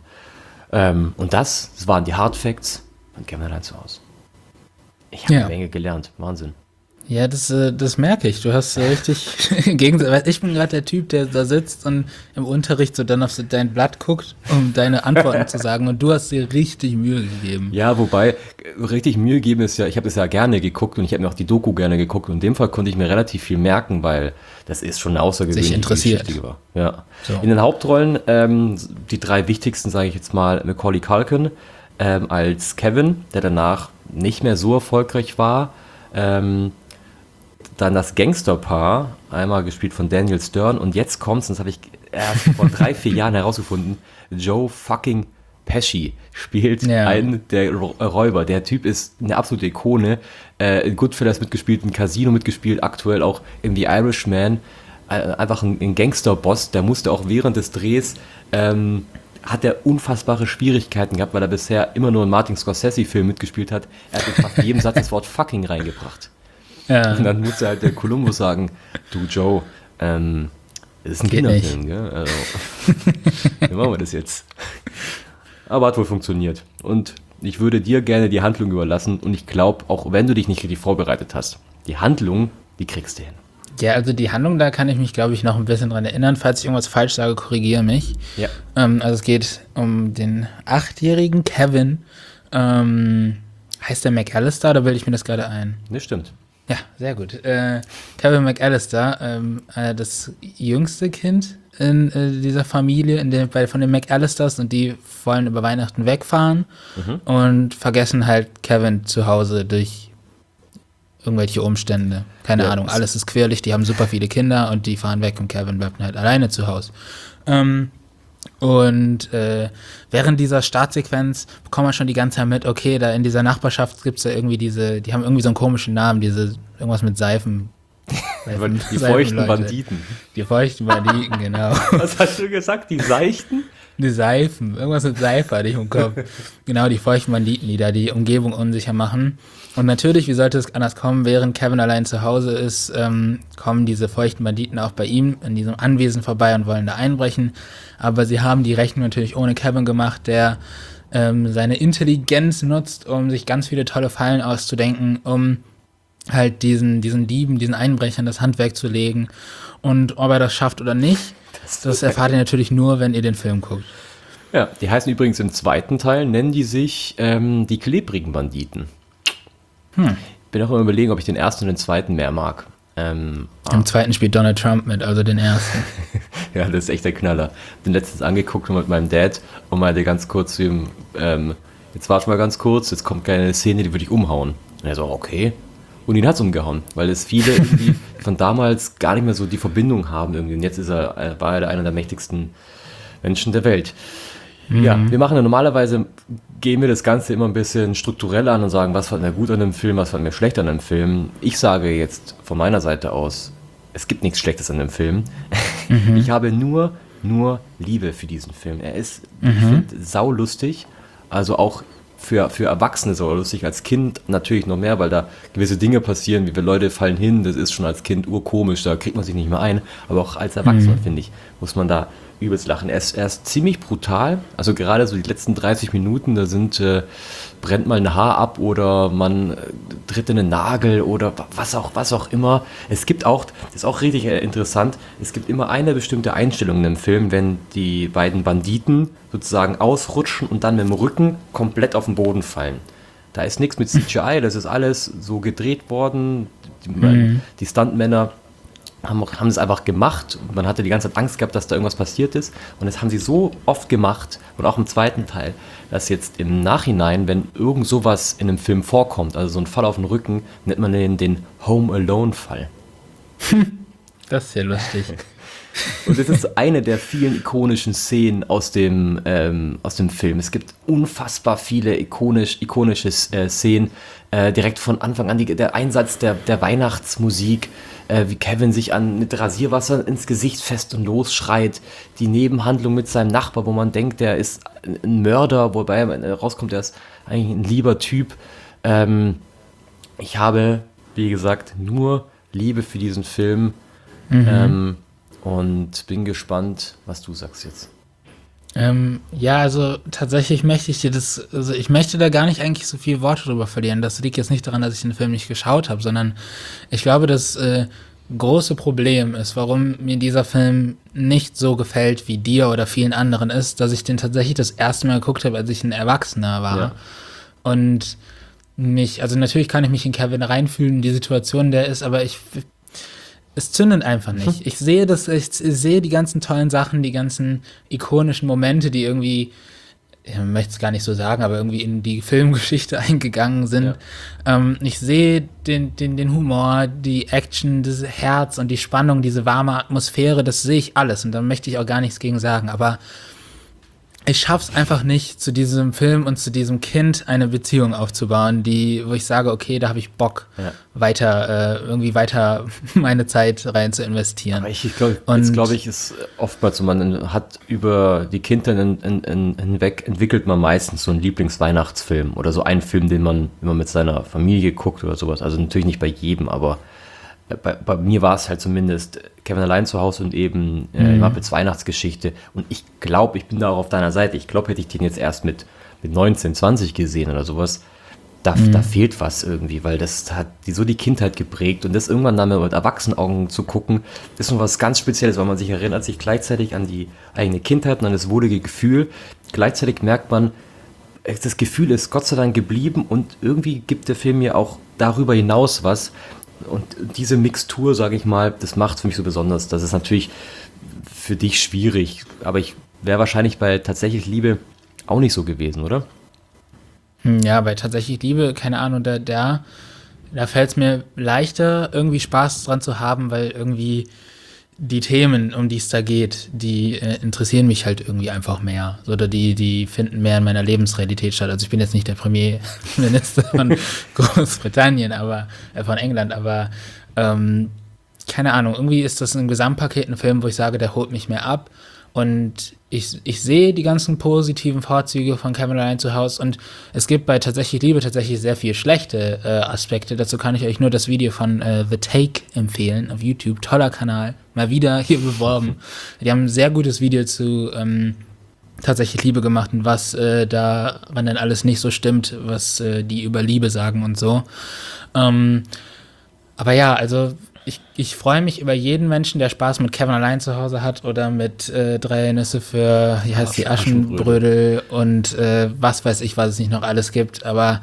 Und das waren die Hard Facts. Und Kevin allein zu Hause. Ich habe eine Menge gelernt. Wahnsinn. Ja, das merke ich. Du hast richtig weil ich bin gerade der Typ, der da sitzt und im Unterricht so dann auf dein Blatt guckt, um deine Antworten zu sagen. Und du hast dir richtig Mühe gegeben. Ja, wobei, richtig Mühe geben ist ja, ich habe das ja gerne geguckt und ich habe mir auch die Doku gerne geguckt. Und in dem Fall konnte ich mir relativ viel merken, weil das ist schon eine außergewöhnliche Geschichte war. Ja. So. In den Hauptrollen, die 3 wichtigsten, sage ich jetzt mal, Macaulay Culkin, als Kevin, der danach nicht mehr so erfolgreich war. Dann das Gangsterpaar, einmal gespielt von Daniel Stern und jetzt kommt's, und das habe ich erst vor 3-4 Jahren herausgefunden, Joe fucking Pesci spielt einen der Räuber. Der Typ ist eine absolute Ikone. In Goodfellas mitgespielt, in Casino mitgespielt, aktuell auch in The Irishman. Einfach ein Gangsterboss, der musste auch während des Drehs hat er unfassbare Schwierigkeiten gehabt, weil er bisher immer nur in Martin Scorsese-Filmen mitgespielt hat. Er hat in fast jedem Satz das Wort fucking reingebracht. Ja. Und dann musste halt der Columbus sagen, du Joe, das ist ein Kinderfilm, gell? Also, wie machen wir das jetzt? Aber hat wohl funktioniert. Und ich würde dir gerne die Handlung überlassen und ich glaube, auch wenn du dich nicht richtig vorbereitet hast, die Handlung, die kriegst du hin. Ja, also die Handlung, da kann ich mich, glaube ich, noch ein bisschen dran erinnern. Falls ich irgendwas falsch sage, korrigiere mich. Ja. Also es geht um den 8-jährigen Kevin. Heißt der McAllister oder bilde ich mir das gerade ein? Das stimmt. Ja, sehr gut. Kevin McAllister, das jüngste Kind in dieser Familie, von den McAllisters, und die wollen über Weihnachten wegfahren und vergessen halt Kevin zu Hause durch irgendwelche Umstände. Keine Ahnung, alles ist quirlig, die haben super viele Kinder und die fahren weg und Kevin bleibt halt alleine zu Hause. Während dieser Startsequenz bekommt man schon die ganze Zeit mit, okay, da in dieser Nachbarschaft gibt es ja irgendwie die haben irgendwie so einen komischen Namen, irgendwas mit Seifen. Die feuchten Banditen. Die feuchten Banditen, genau. Was hast du gesagt? Die Seichten? Die Seifen. Irgendwas mit Seife hatte ich im Kopf. Genau, die feuchten Banditen, die da die Umgebung unsicher machen. Und natürlich, wie sollte es anders kommen, während Kevin allein zu Hause ist, kommen diese feuchten Banditen auch bei ihm in diesem Anwesen vorbei und wollen da einbrechen. Aber sie haben die Rechnung natürlich ohne Kevin gemacht, der seine Intelligenz nutzt, um sich ganz viele tolle Fallen auszudenken, um halt diesen Dieben, diesen Einbrechern das Handwerk zu legen. Und ob er das schafft oder nicht, das erfahrt ihr natürlich nur, wenn ihr den Film guckt. Ja, die heißen übrigens im zweiten Teil, nennen die sich die klebrigen Banditen. Bin auch immer überlegen, ob ich den ersten und den zweiten mehr mag. Im zweiten spielt Donald Trump mit, also den ersten. Ja, das ist echt der Knaller. Den letztens angeguckt mit meinem Dad und meinte ganz kurz zu ihm, jetzt warte mal ganz kurz, jetzt kommt keine Szene, die würde ich umhauen. Und er so, okay. Und ihn hat es umgehauen, weil es viele irgendwie von damals gar nicht mehr so die Verbindung haben irgendwie. Und jetzt war er einer der mächtigsten Menschen der Welt. Ja, wir machen ja normalerweise, gehen wir das Ganze immer ein bisschen strukturell an und sagen, was fanden wir gut an dem Film, was fanden wir schlecht an dem Film. Ich sage jetzt von meiner Seite aus, es gibt nichts Schlechtes an dem Film. Ich habe nur Liebe für diesen Film. Er ist, ich finde, saulustig, also auch für Erwachsene so lustig, als Kind natürlich noch mehr, weil da gewisse Dinge passieren, wie viele Leute fallen hin, das ist schon als Kind urkomisch, da kriegt man sich nicht mehr ein, aber auch als Erwachsener, finde ich, muss man da übelst lachen. Er ist ziemlich brutal, also gerade so die letzten 30 Minuten, da brennt mal ein Haar ab oder man tritt in einen Nagel oder was auch immer. Es gibt auch, das ist auch richtig interessant, es gibt immer eine bestimmte Einstellung im Film, wenn die beiden Banditen sozusagen ausrutschen und dann mit dem Rücken komplett auf den Boden fallen. Da ist nichts mit CGI, das ist alles so gedreht worden. Die Stuntmänner haben es einfach gemacht. Man hatte die ganze Zeit Angst gehabt, dass da irgendwas passiert ist. Und das haben sie so oft gemacht, und auch im zweiten Teil, dass jetzt im Nachhinein, wenn irgend sowas in einem Film vorkommt, also so ein Fall auf den Rücken, nennt man den Home-Alone-Fall. Das ist ja lustig. Und das ist eine der vielen ikonischen Szenen aus dem Film. Es gibt unfassbar viele ikonische Szenen. Direkt von Anfang an der Einsatz der Weihnachtsmusik, wie Kevin sich mit Rasierwasser ins Gesicht fest und losschreit. Die Nebenhandlung mit seinem Nachbar, wo man denkt, der ist ein Mörder, wobei rauskommt, der ist eigentlich ein lieber Typ. Ich habe, wie gesagt, nur Liebe für diesen Film. Und bin gespannt, was du sagst jetzt. Ja, also tatsächlich möchte ich möchte da gar nicht eigentlich so viele Worte drüber verlieren. Das liegt jetzt nicht daran, dass ich den Film nicht geschaut habe, sondern ich glaube, das große Problem ist, warum mir dieser Film nicht so gefällt, wie dir oder vielen anderen ist, dass ich den tatsächlich das erste Mal geguckt habe, als ich ein Erwachsener war. Ja. Und also natürlich kann ich mich in Kevin reinfühlen, in die Situation, der ist, aber es zündet einfach nicht. Ich sehe die ganzen tollen Sachen, die ganzen ikonischen Momente, die irgendwie, ich möchte es gar nicht so sagen, aber irgendwie in die Filmgeschichte eingegangen sind. Ja. Ich sehe den Humor, die Action, das Herz und die Spannung, diese warme Atmosphäre, das sehe ich alles und da möchte ich auch gar nichts gegen sagen, aber ich schaff's einfach nicht, zu diesem Film und zu diesem Kind eine Beziehung aufzubauen, wo ich sage, okay, da habe ich Bock, weiter meine Zeit rein zu investieren. Aber ich glaube, ist oftmals so, man hat über die Kindheit hinweg entwickelt man meistens so einen Lieblingsweihnachtsfilm oder so einen Film, den man immer mit seiner Familie guckt oder sowas. Also natürlich nicht bei jedem, aber bei mir war es halt zumindest Kevin allein zu Hause und eben Muppets Weihnachtsgeschichte. Und ich glaube, ich bin da auch auf deiner Seite. Ich glaube, hätte ich den jetzt erst mit 19, 20 gesehen oder sowas, da fehlt was irgendwie, weil das hat so die Kindheit geprägt. Und das irgendwann dann mit Erwachsenenaugen zu gucken, ist noch was ganz Spezielles, weil man sich erinnert sich gleichzeitig an die eigene Kindheit und an das wohlige Gefühl. Gleichzeitig merkt man, das Gefühl ist Gott sei Dank geblieben und irgendwie gibt der Film mir auch darüber hinaus was. Und diese Mixtur, sage ich mal, das macht es für mich so besonders. Das ist natürlich für dich schwierig, aber ich wäre wahrscheinlich bei Tatsächlich Liebe auch nicht so gewesen, oder? Ja, bei Tatsächlich Liebe, keine Ahnung, da Da fällt es mir leichter, irgendwie Spaß dran zu haben, weil irgendwie die Themen, um die es da geht, die interessieren mich halt irgendwie einfach mehr. Oder die finden mehr in meiner Lebensrealität statt. Also ich bin jetzt nicht der Premierminister von Großbritannien, aber von England, aber keine Ahnung, irgendwie ist das ein Gesamtpaket, ein Film, wo ich sage, der holt mich mehr ab. Und ich sehe die ganzen positiven Vorzüge von Kevin Allein zu Hause und es gibt bei Tatsächlich Liebe tatsächlich sehr viel schlechte Aspekte. Dazu kann ich euch nur das Video von The Take empfehlen auf YouTube. Toller Kanal, mal wieder hier beworben. Die haben ein sehr gutes Video zu Tatsächlich Liebe gemacht und was daran dann alles nicht so stimmt, was die über Liebe sagen und so. Aber ja, also ich freue mich über jeden Menschen, der Spaß mit Kevin Allein zu Hause hat oder mit drei Nüsse für, wie heißt die, Aschenbrödel und was weiß ich, was es nicht noch alles gibt. Aber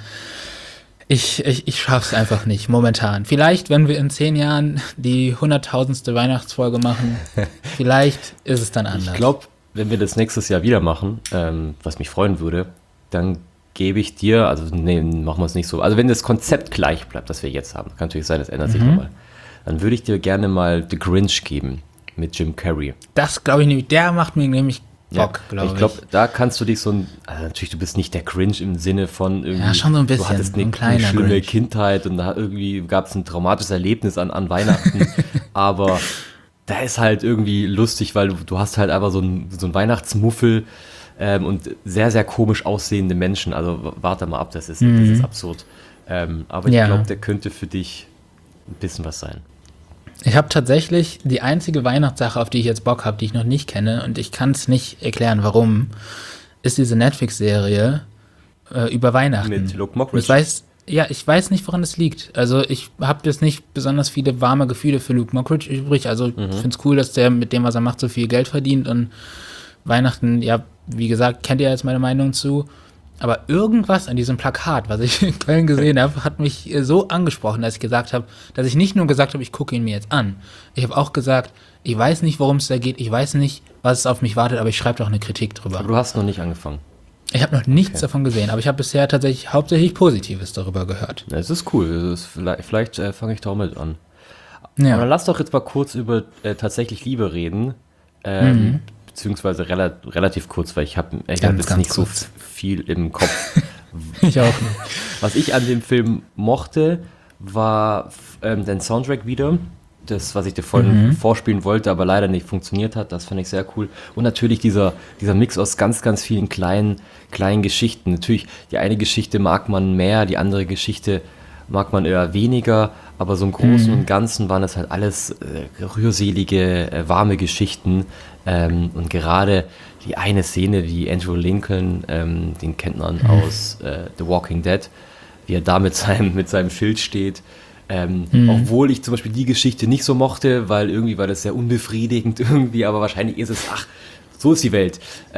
ich schaff's einfach nicht, momentan. Vielleicht, wenn wir in 10 Jahren die 100.000. Weihnachtsfolge machen, vielleicht ist es dann anders. Ich glaube, wenn wir das nächstes Jahr wieder machen, was mich freuen würde, dann gebe ich dir, also nee, machen wir es nicht so. Also wenn das Konzept gleich bleibt, das wir jetzt haben, kann natürlich sein, das ändert sich nochmal. Dann würde ich dir gerne mal The Grinch geben mit Jim Carrey. Das glaube ich nämlich, der macht mir nämlich Bock, glaube ich. Ich glaube, da kannst du dich so also natürlich, du bist nicht der Grinch im Sinne von irgendwie, ja, schon so ein bisschen, du hattest eine schlimme Grinch. Kindheit und da irgendwie gab es ein traumatisches Erlebnis an Weihnachten, aber da ist halt irgendwie lustig, weil du hast halt einfach so ein Weihnachtsmuffel und sehr, sehr komisch aussehende Menschen, also warte mal ab, das ist absurd. Aber ich glaube, der könnte für dich ein bisschen was sein. Ich habe tatsächlich die einzige Weihnachtssache, auf die ich jetzt Bock habe, die ich noch nicht kenne und ich kann es nicht erklären, warum, ist diese Netflix-Serie über Weihnachten. Mit Luke Mockridge. Ich weiß nicht, woran es liegt. Also ich habe jetzt nicht besonders viele warme Gefühle für Luke Mockridge übrig. Also ich finde es cool, dass der mit dem, was er macht, so viel Geld verdient und Weihnachten, ja, wie gesagt, kennt ihr jetzt meine Meinung zu. Aber irgendwas an diesem Plakat, was ich in Köln gesehen habe, hat mich so angesprochen, dass ich nicht nur gesagt habe, ich gucke ihn mir jetzt an. Ich habe auch gesagt, ich weiß nicht, worum es da geht, ich weiß nicht, was es auf mich wartet, aber ich schreibe doch eine Kritik drüber. Aber du hast noch nicht angefangen. Ich habe noch nichts davon gesehen, aber ich habe bisher tatsächlich hauptsächlich Positives darüber gehört. Ja, es ist cool, vielleicht fange ich da auch mit an. Ja. Aber dann lass doch jetzt mal kurz über Tatsächlich Liebe reden. Beziehungsweise relativ kurz, weil ich habe jetzt nicht so viel im Kopf. Ich auch nicht. Was ich an dem Film mochte, war den Soundtrack wieder. Das, was ich dir vorhin vorspielen wollte, aber leider nicht funktioniert hat, das fand ich sehr cool. Und natürlich dieser Mix aus ganz, ganz vielen kleinen Geschichten. Natürlich, die eine Geschichte mag man mehr, die andere Geschichte mag man eher weniger, aber so im Großen und Ganzen waren das halt alles rührselige, warme Geschichten. Und gerade die eine Szene, wie Andrew Lincoln, den kennt man aus The Walking Dead, wie er da mit seinem Schild steht. Obwohl ich zum Beispiel die Geschichte nicht so mochte, weil irgendwie war das sehr unbefriedigend irgendwie, aber wahrscheinlich ist es, so ist die Welt.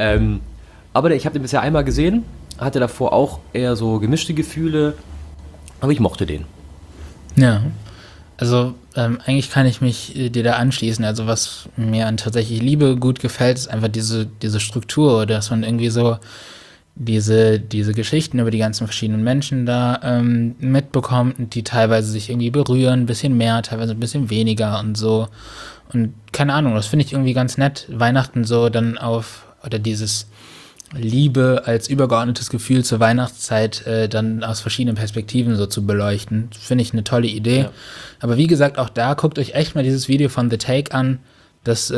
Aber ich habe den bisher einmal gesehen, hatte davor auch eher so gemischte Gefühle, aber ich mochte den. Ja, also eigentlich kann ich mich dir da anschließen. Also was mir an Tatsächlich Liebe gut gefällt, ist einfach diese Struktur, dass man irgendwie so diese Geschichten über die ganzen verschiedenen Menschen da mitbekommt und die teilweise sich irgendwie berühren, ein bisschen mehr, teilweise ein bisschen weniger und so. Und keine Ahnung, das finde ich irgendwie ganz nett, Weihnachten so dann oder dieses Liebe als übergeordnetes Gefühl zur Weihnachtszeit dann aus verschiedenen Perspektiven so zu beleuchten. Finde ich eine tolle Idee. Ja. Aber wie gesagt, auch da guckt euch echt mal dieses Video von The Take an. Das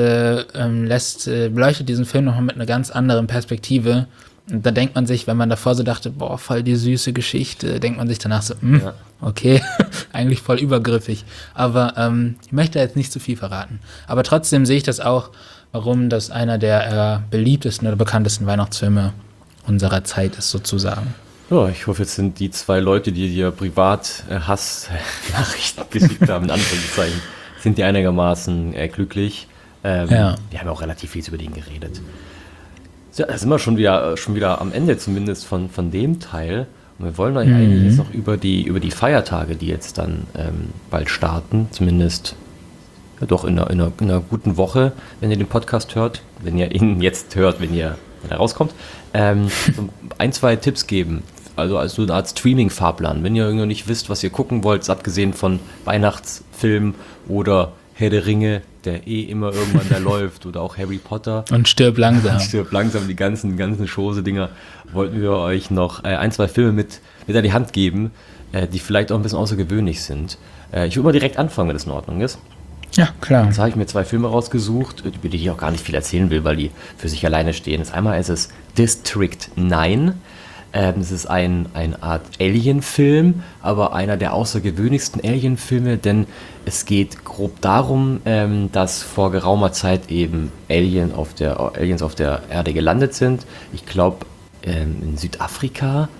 beleuchtet diesen Film nochmal mit einer ganz anderen Perspektive. Und da denkt man sich, wenn man davor so dachte, boah, voll die süße Geschichte, denkt man sich danach so, okay, eigentlich voll übergriffig. Aber ich möchte jetzt nicht zu viel verraten. Aber trotzdem sehe ich das auch, warum das einer der beliebtesten oder bekanntesten Weihnachtsfilme unserer Zeit ist, sozusagen. Ja, ich hoffe, jetzt sind die 2 Leute, die dir privat Hassnachrichten geschickt haben, in Anführungszeichen, sind die einigermaßen glücklich. Wir haben auch relativ viel über den geredet. Ja, da sind wir schon wieder am Ende zumindest von dem Teil. Und wir wollen euch eigentlich jetzt noch über die Feiertage, die jetzt dann bald starten, zumindest doch in einer guten Woche, wenn ihr den Podcast hört, wenn ihr ihn jetzt hört, wenn er rauskommt, so 1, 2 Tipps geben also als so eine Art Streaming-Fahrplan. Wenn ihr irgendwie nicht wisst, was ihr gucken wollt, abgesehen von Weihnachtsfilmen oder Herr der Ringe, der immer irgendwann da läuft, oder auch Harry Potter. Und stirb langsam. Stirb langsam, die ganzen Chose-Dinger, wollten wir euch noch ein, zwei Filme mit an die Hand geben, die vielleicht auch ein bisschen außergewöhnlich sind. Ich würde mal direkt anfangen, wenn das in Ordnung ist. Ja, klar. Jetzt habe ich mir 2 Filme rausgesucht, über die ich auch gar nicht viel erzählen will, weil die für sich alleine stehen. Einmal ist es District 9. Es ist eine Art Alien-Film, aber einer der außergewöhnlichsten Alien-Filme, denn es geht grob darum, dass vor geraumer Zeit eben Aliens auf der Erde gelandet sind. Ich glaube in Südafrika.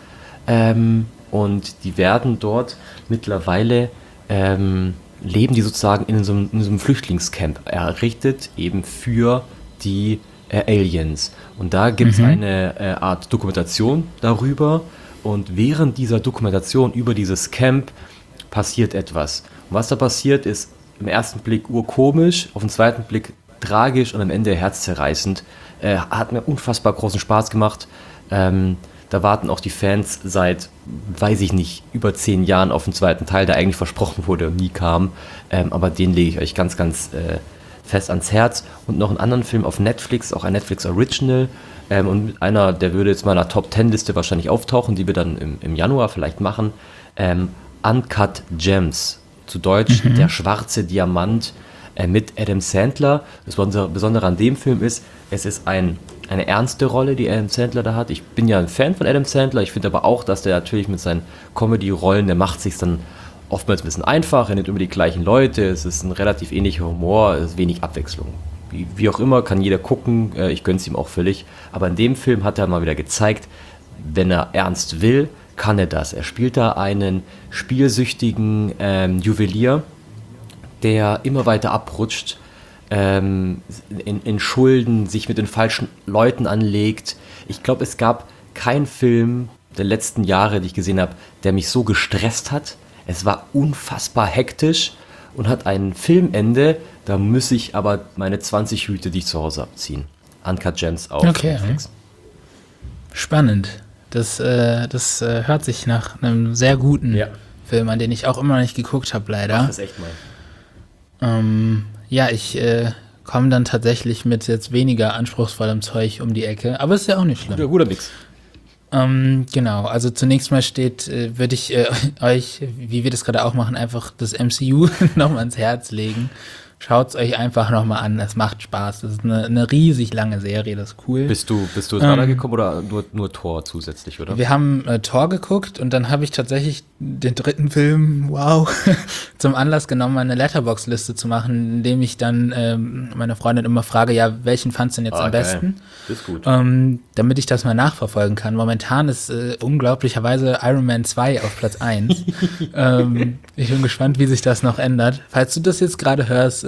Und die werden dort mittlerweile leben die sozusagen in so einem Flüchtlingscamp errichtet, eben für die Aliens. Und da gibt es eine Art Dokumentation darüber, und während dieser Dokumentation über dieses Camp passiert etwas. Und was da passiert, ist im ersten Blick urkomisch, auf den zweiten Blick tragisch und am Ende herzzerreißend. Hat mir unfassbar großen Spaß gemacht. Da warten auch die Fans seit, weiß ich nicht, über 10 Jahren auf den zweiten Teil, der eigentlich versprochen wurde und nie kam. Aber den lege ich euch ganz, ganz fest ans Herz. Und noch einen anderen Film auf Netflix, auch ein Netflix Original. Und einer, der würde jetzt mal in einer Top-10-Liste wahrscheinlich auftauchen, die wir dann im Januar vielleicht machen. Uncut Gems, zu Deutsch Der schwarze Diamant, mit Adam Sandler. Das Besondere an dem Film ist, es ist eine ernste Rolle, die Adam Sandler da hat. Ich bin ja ein Fan von Adam Sandler. Ich finde aber auch, dass der natürlich mit seinen Comedy-Rollen, der macht sich dann oftmals ein bisschen einfach. Er nimmt immer die gleichen Leute. Es ist ein relativ ähnlicher Humor. Es ist wenig Abwechslung. Wie auch immer, kann jeder gucken. Ich gönn's ihm auch völlig. Aber in dem Film hat er mal wieder gezeigt, wenn er ernst will, kann er das. Er spielt da einen spielsüchtigen Juwelier, der immer weiter abrutscht, in Schulden, sich mit den falschen Leuten anlegt. Ich glaube, es gab keinen Film der letzten Jahre, die ich gesehen habe, der mich so gestresst hat. Es war unfassbar hektisch und hat ein Filmende, da muss ich aber meine 20 Hüte, die ich zu Hause abziehen. Uncut Gems auf Netflix. Spannend. Das hört sich nach einem sehr guten Film an, den ich auch immer noch nicht geguckt habe, leider. Mach das echt mal. Ich komme dann tatsächlich mit jetzt weniger anspruchsvollem Zeug um die Ecke, aber ist ja auch nicht schlimm. Guter Mix. Genau, also zunächst mal würde ich euch, wie wir das gerade auch machen, einfach das MCU nochmal ans Herz legen. Schaut es euch einfach nochmal an, es macht Spaß. Das ist eine riesig lange Serie, das ist cool. Bist du jetzt weitergekommen oder nur Thor zusätzlich, oder? Wir haben Thor geguckt und dann habe ich tatsächlich den 3. Film, zum Anlass genommen, eine Letterboxd-Liste zu machen, indem ich dann meine Freundin immer frage, ja, welchen fandst du denn jetzt am besten? Das ist gut. Damit ich das mal nachverfolgen kann. Momentan ist unglaublicherweise Iron Man 2 auf Platz 1. Ich bin gespannt, wie sich das noch ändert. Falls du das jetzt gerade hörst,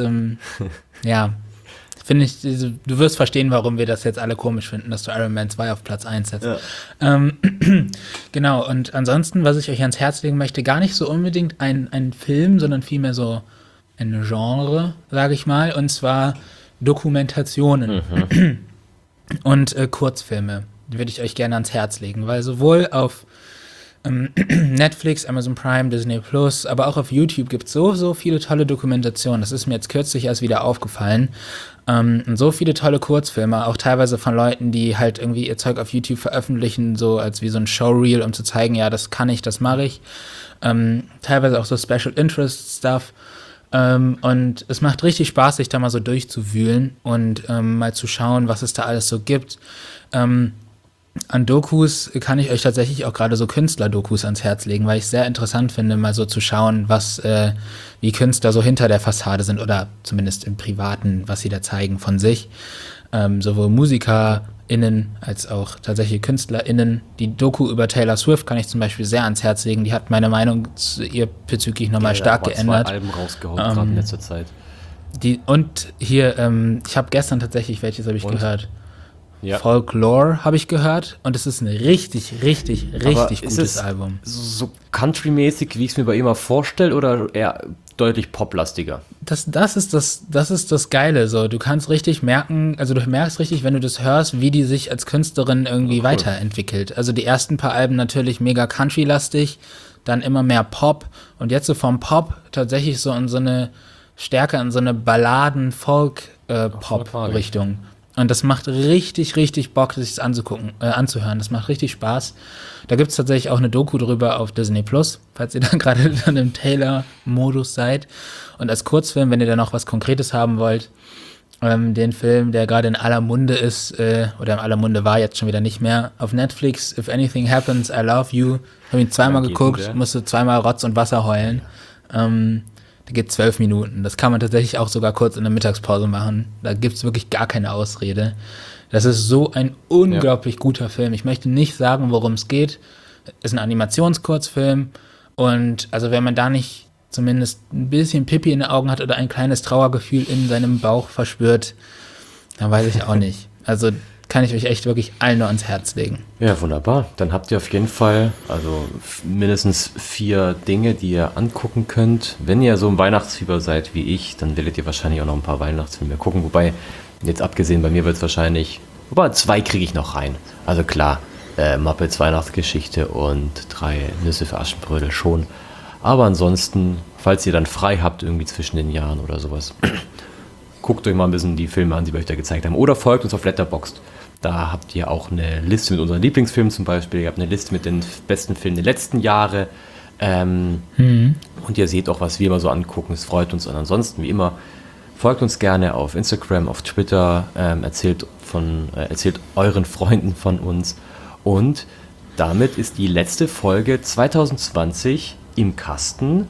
finde ich, du wirst verstehen, warum wir das jetzt alle komisch finden, dass du Iron Man 2 auf Platz 1 setzt. Ja. Genau, und ansonsten, was ich euch ans Herz legen möchte, gar nicht so unbedingt ein Film, sondern vielmehr so ein Genre, sage ich mal, und zwar Dokumentationen und Kurzfilme. Die würde ich euch gerne ans Herz legen, weil sowohl auf Netflix, Amazon Prime, Disney Plus, aber auch auf YouTube gibt es so viele tolle Dokumentationen. Das ist mir jetzt kürzlich erst wieder aufgefallen. Und so viele tolle Kurzfilme, auch teilweise von Leuten, die halt irgendwie ihr Zeug auf YouTube veröffentlichen, so als wie so ein Showreel, um zu zeigen, ja, das kann ich, das mache ich. Teilweise auch so Special Interest Stuff. Und es macht richtig Spaß, sich da mal so durchzuwühlen und mal zu schauen, was es da alles so gibt. An Dokus kann ich euch tatsächlich auch gerade so Künstler-Dokus ans Herz legen, weil ich es sehr interessant finde, mal so zu schauen, wie Künstler so hinter der Fassade sind oder zumindest im Privaten, was sie da zeigen von sich. Sowohl MusikerInnen als auch tatsächlich KünstlerInnen. Die Doku über Taylor Swift kann ich zum Beispiel sehr ans Herz legen. Die hat meine Meinung zu ihr bezüglich nochmal stark geändert. 2 Alben rausgehauen gerade in letzter Zeit. Ich habe gestern tatsächlich, welches habe ich gehört? Ja. Folklore habe ich gehört und es ist ein richtig gutes Album. So country-mäßig, wie ich es mir bei ihm mal vorstelle, oder eher deutlich poplastiger. Das ist das Geile, so. Du kannst richtig merken, also du merkst richtig, wenn du das hörst, wie die sich als Künstlerin irgendwie weiterentwickelt. Also die ersten paar Alben natürlich mega country-lastig, dann immer mehr Pop und jetzt so vom Pop tatsächlich so in so eine stärker in so eine Balladen-Folk-Pop-Richtung. Und das macht richtig, richtig Bock, sich das anzuhören. Das macht richtig Spaß. Da gibt es tatsächlich auch eine Doku drüber auf Disney Plus, falls ihr dann gerade dann im Taylor-Modus seid. Und als Kurzfilm, wenn ihr da noch was Konkretes haben wollt, den Film, der gerade in aller Munde ist, oder in aller Munde war, jetzt schon wieder nicht mehr, auf Netflix, If Anything Happens, I Love You. Ich habe ihn zweimal geguckt, musste zweimal Rotz und Wasser heulen. Der geht 12 Minuten. Das kann man tatsächlich auch sogar kurz in der Mittagspause machen. Da gibt es wirklich gar keine Ausrede. Das ist so ein unglaublich guter Film. Ich möchte nicht sagen, worum es geht. Ist ein Animationskurzfilm. Und also wenn man da nicht zumindest ein bisschen Pipi in den Augen hat oder ein kleines Trauergefühl in seinem Bauch verspürt, dann weiß ich auch nicht. Also kann ich euch echt wirklich allen nur ans Herz legen. Ja, wunderbar. Dann habt ihr auf jeden Fall also mindestens 4 Dinge, die ihr angucken könnt. Wenn ihr so im Weihnachtsfieber seid wie ich, dann werdet ihr wahrscheinlich auch noch ein paar Weihnachtsfilme gucken. Wobei, jetzt abgesehen, bei mir wird es wahrscheinlich, 2 kriege ich noch rein. Also klar, Muppets Weihnachtsgeschichte und 3 Nüsse für Aschenbrödel schon. Aber ansonsten, falls ihr dann frei habt, irgendwie zwischen den Jahren oder sowas, guckt euch mal ein bisschen die Filme an, die wir euch da gezeigt haben. Oder folgt uns auf Letterboxd. Da habt ihr auch eine Liste mit unseren Lieblingsfilmen zum Beispiel. Ihr habt eine Liste mit den besten Filmen der letzten Jahre. Und ihr seht auch, was wir immer so angucken. Es freut uns. Und ansonsten, wie immer, folgt uns gerne auf Instagram, auf Twitter. Erzählt euren Freunden von uns. Und damit ist die letzte Folge 2020 im Kasten.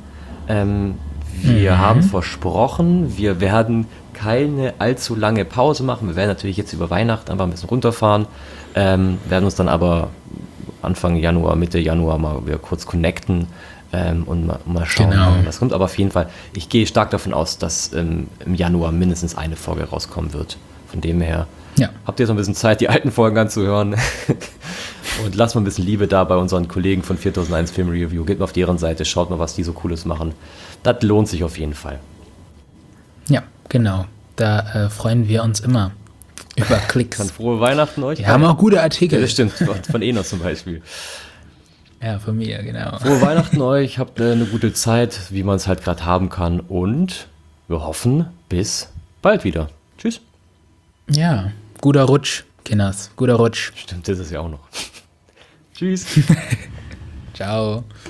Wir haben versprochen, wir werden keine allzu lange Pause machen. Wir werden natürlich jetzt über Weihnachten einfach ein bisschen runterfahren, werden uns dann aber Anfang Januar, Mitte Januar mal wieder kurz connecten und mal schauen, was kommt. Aber auf jeden Fall, ich gehe stark davon aus, dass im Januar mindestens eine Folge rauskommen wird. Von dem her habt ihr so ein bisschen Zeit, die alten Folgen anzuhören. Und lasst mal ein bisschen Liebe da bei unseren Kollegen von 4001 Film Review. Geht mal auf deren Seite, schaut mal, was die so Cooles machen. Das lohnt sich auf jeden Fall. Ja, genau. Da freuen wir uns immer über Klicks. Dann frohe Weihnachten euch. Wir haben auch gute Artikel. Ja, das stimmt, von Enos zum Beispiel. Ja, von mir, genau. Frohe Weihnachten euch, habt eine gute Zeit, wie man es halt gerade haben kann. Und wir hoffen, bis bald wieder. Tschüss. Ja, guter Rutsch, Kinders. Guter Rutsch. Stimmt, das ist ja auch noch. Tschüss. Ciao.